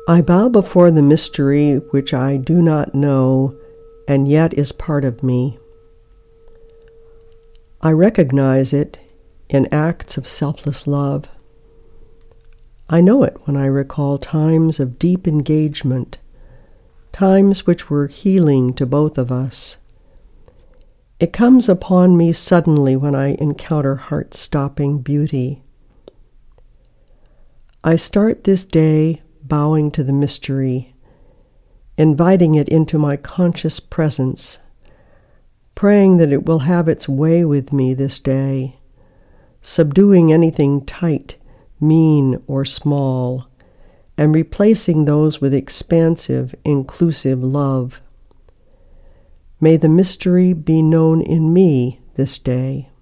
I bow before the mystery which I do not know and yet is part of me. I recognize it in acts of selfless love. I know it when I recall times of deep engagement, times which were healing to both of us. It comes upon me suddenly when I encounter heart-stopping beauty. I start this day bowing to the mystery, inviting it into my conscious presence, praying that it will have its way with me this day, subduing anything tight, mean, or small, and replacing those with expansive, inclusive love. May the mystery be known in me this day.